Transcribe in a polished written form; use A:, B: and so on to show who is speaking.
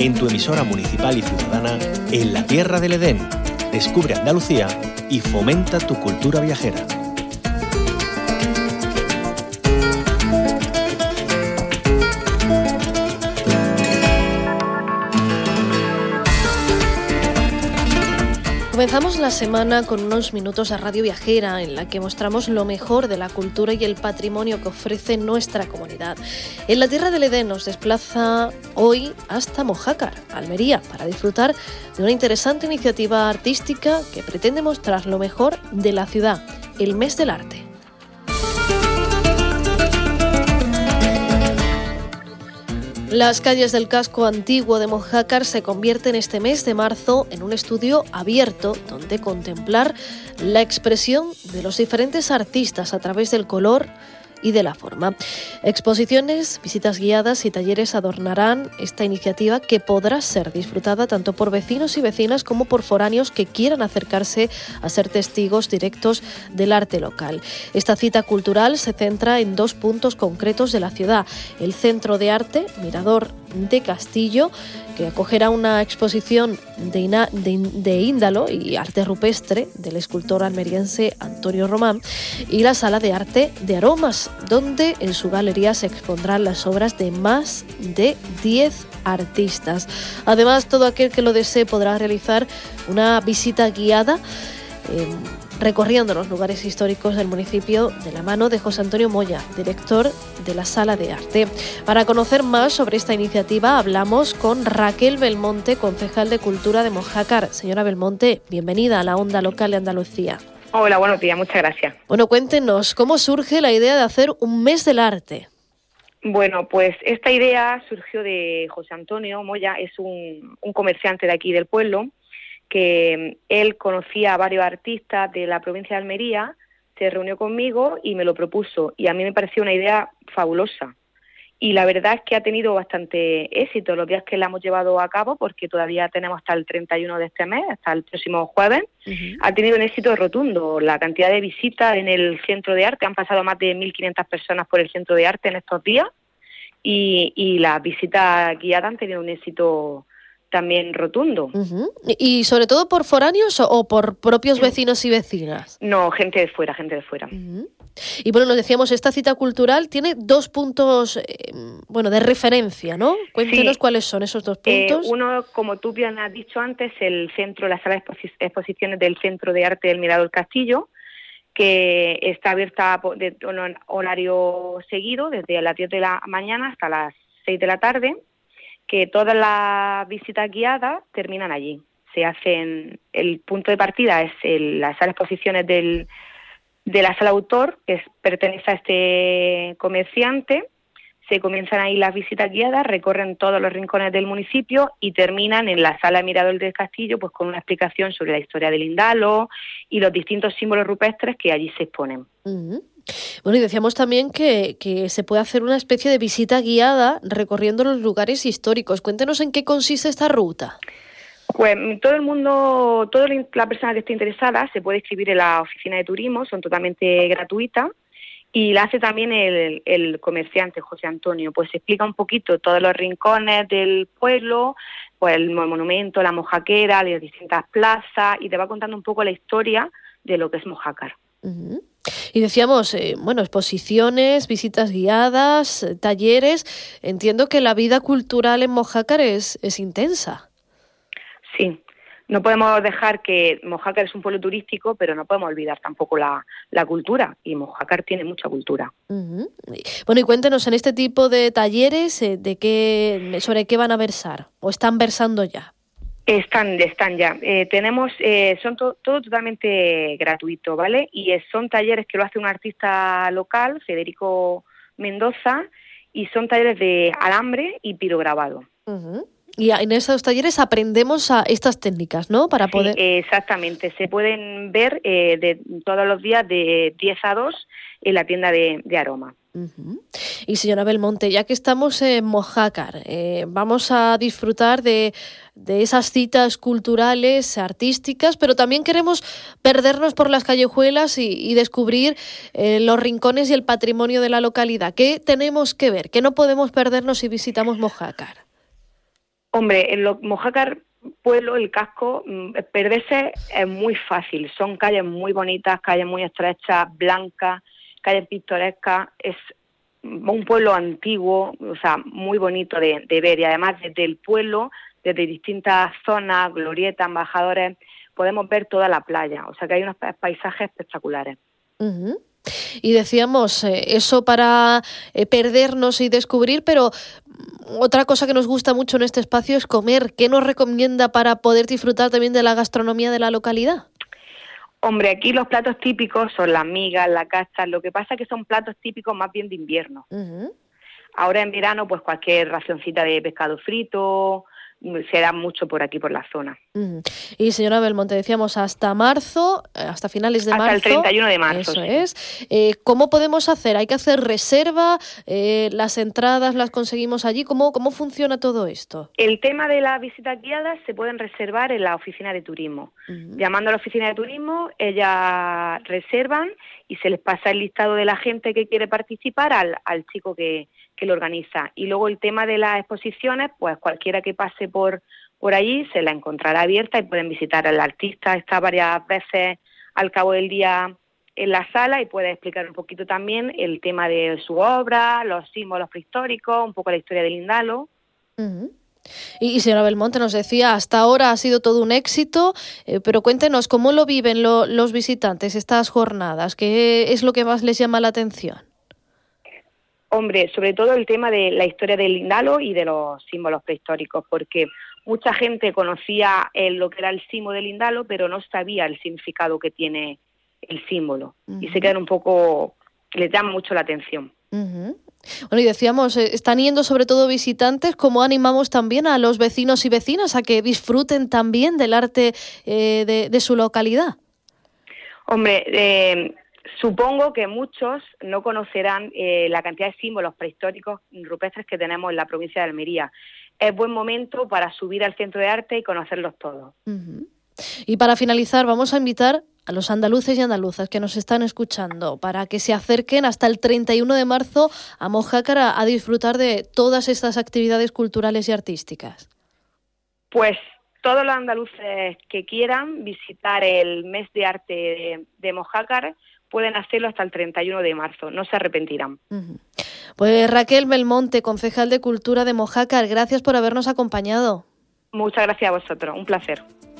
A: en tu emisora municipal y ciudadana en la tierra del Edén. Descubre Andalucía y fomenta tu cultura viajera.
B: Comenzamos la semana con unos minutos a Radio Viajera, en la que mostramos lo mejor de la cultura y el patrimonio que ofrece nuestra comunidad. En la tierra del Edén nos desplaza hoy hasta Mojácar, Almería, para disfrutar de una interesante iniciativa artística que pretende mostrar lo mejor de la ciudad, el Mes del Arte. Las calles del casco antiguo de Mojácar se convierten este mes de marzo en un estudio abierto donde contemplar la expresión de los diferentes artistas a través del color y de la forma. Exposiciones, visitas guiadas y talleres adornarán esta iniciativa, que podrá ser disfrutada tanto por vecinos y vecinas como por foráneos que quieran acercarse a ser testigos directos del arte local. Esta cita cultural se centra en 2 puntos concretos de la ciudad: el Centro de Arte Mirador de Castillo, que acogerá una exposición de índalo y arte rupestre del escultor almeriense Antonio Román, y la Sala de Arte de Aromas, donde en su galería se expondrán las obras de más de 10 artistas. Además, todo aquel que lo desee podrá realizar una visita guiada recorriendo los lugares históricos del municipio de la mano de José Antonio Moya, director de la Sala de Arte. Para conocer más sobre esta iniciativa hablamos con Raquel Belmonte, concejal de Cultura de Mojácar. Señora Belmonte, bienvenida a la Onda Local de Andalucía.
C: Hola, buenos días, muchas gracias.
B: Bueno, cuéntenos, ¿cómo surge la idea de hacer un mes del arte?
C: Bueno, pues esta idea surgió de José Antonio Moya, es un comerciante de aquí del pueblo, que él conocía a varios artistas de la provincia de Almería, se reunió conmigo y me lo propuso, y a mí me pareció una idea fabulosa. Y la verdad es que ha tenido bastante éxito los días que la hemos llevado a cabo, porque todavía tenemos hasta el 31 de este mes, hasta el próximo jueves. Uh-huh. Ha tenido un éxito rotundo. La cantidad de visitas en el Centro de Arte, han pasado más de 1.500 personas por el Centro de Arte en estos días, y las visitas guiadas han tenido un éxito también rotundo.
B: Uh-huh. ¿Y sobre todo por foráneos o por propios vecinos y vecinas?
C: No, gente de fuera.
B: Uh-huh. Y bueno, nos decíamos, esta cita cultural tiene 2 puntos de referencia, ¿no? Cuéntenos cuáles son esos 2 puntos.
C: Uno, como tú bien has dicho antes, la sala de exposiciones del Centro de Arte del Mirador del Castillo, que está abierta de horario seguido, desde las 10 de la mañana hasta las 6 de la tarde, que todas las visitas guiadas terminan allí. Se hacen, el punto de partida es la sala de exposiciones de la sala autor, que pertenece a este comerciante. Se comienzan ahí las visitas guiadas, recorren todos los rincones del municipio y terminan en la sala Mirador del Castillo, pues con una explicación sobre la historia del Indalo y los distintos símbolos rupestres que allí se exponen.
B: Uh-huh. Bueno, y decíamos también que se puede hacer una especie de visita guiada recorriendo los lugares históricos. Cuéntenos en qué consiste esta ruta.
C: Pues toda la persona que esté interesada se puede inscribir en la oficina de turismo, son totalmente gratuitas, y la hace también el comerciante José Antonio. Pues explica un poquito todos los rincones del pueblo, pues el monumento, la mojaquera, las distintas plazas, y te va contando un poco la historia de lo que es Mojácar.
B: Uh-huh. Y decíamos, exposiciones, visitas guiadas, talleres. Entiendo que la vida cultural en Mojácar es intensa.
C: Sí, no podemos dejar que Mojácar es un pueblo turístico, pero no podemos olvidar tampoco la cultura, y Mojácar tiene mucha cultura.
B: Uh-huh. Bueno, y cuéntenos, en este tipo de talleres, ¿sobre qué van a versar o están versando ya?
C: Están ya. Son todo totalmente gratuito, ¿vale? Y son talleres que lo hace un artista local, Federico Mendoza, y son talleres de alambre y pirograbado.
B: Uh-huh. Y en esos talleres aprendemos a estas técnicas, ¿no? Para poder...
C: Sí, exactamente. Se pueden ver de todos los días de 10 a 2 en la tienda de Aroma.
B: Uh-huh. Y señora Belmonte, ya que estamos en Mojácar, vamos a disfrutar de esas citas culturales, artísticas, pero también queremos perdernos por las callejuelas y descubrir los rincones y el patrimonio de la localidad. ¿Qué tenemos que ver? ¿Qué no podemos perdernos si visitamos Mojácar?
C: Hombre, en Mojácar pueblo, el casco, perderse es muy fácil. Son calles muy bonitas, calles muy estrechas, blancas, calles pintorescas. Es un pueblo antiguo, o sea, muy bonito de ver. Y además desde el pueblo, desde distintas zonas, glorietas, embajadores, podemos ver toda la playa. O sea que hay unos paisajes espectaculares.
B: Uh-huh. Y decíamos, eso para perdernos y descubrir, pero otra cosa que nos gusta mucho en este espacio es comer. ¿Qué nos recomienda para poder disfrutar también de la gastronomía de la localidad?
C: Hombre, aquí los platos típicos son las migas, la cacha. Lo que pasa es que son platos típicos más bien de invierno. Uh-huh. Ahora en verano, pues cualquier racioncita de pescado frito, se da mucho por aquí, por la zona.
B: Y señora Belmonte, decíamos hasta marzo, hasta finales de marzo.
C: Hasta el 31 de marzo.
B: Eso es. ¿Cómo podemos hacer? ¿Hay que hacer reserva? ¿Las entradas las conseguimos allí? ¿Cómo funciona todo esto?
C: El tema de las visitas guiadas se pueden reservar en la oficina de turismo. Llamando a la oficina de turismo, ellas reservan y se les pasa el listado de la gente que quiere participar al chico que lo organiza. Y luego el tema de las exposiciones, pues cualquiera que pase por allí se la encontrará abierta y pueden visitar al artista. Está varias veces al cabo del día en la sala y puede explicar un poquito también el tema de su obra, los símbolos prehistóricos, un poco la historia del Indalo.
B: Uh-huh. Y señora Belmonte nos decía, hasta ahora ha sido todo un éxito, pero cuéntenos, ¿cómo lo viven los visitantes estas jornadas? ¿Qué es lo que más les llama la atención?
C: Hombre, sobre todo el tema de la historia del Indalo y de los símbolos prehistóricos, porque mucha gente conocía lo que era el símbolo del Indalo, pero no sabía el significado que tiene el símbolo. Uh-huh. Y se quedan un poco, les llama mucho la atención.
B: Uh-huh. Bueno, y decíamos, están yendo sobre todo visitantes. ¿Cómo animamos también a los vecinos y vecinas a que disfruten también del arte de su localidad?
C: Hombre, supongo que muchos no conocerán la cantidad de símbolos prehistóricos rupestres que tenemos en la provincia de Almería. Es buen momento para subir al Centro de Arte y conocerlos todos.
B: Uh-huh. Y para finalizar, vamos a invitar a los andaluces y andaluzas que nos están escuchando para que se acerquen hasta el 31 de marzo a Mojácar a disfrutar de todas estas actividades culturales y artísticas.
C: Pues todos los andaluces que quieran visitar el mes de arte de Mojácar pueden hacerlo hasta el 31 de marzo, no se arrepentirán.
B: Uh-huh. Pues Raquel Belmonte, concejal de Cultura de Mojácar, gracias por habernos acompañado.
C: Muchas gracias a vosotros, un placer.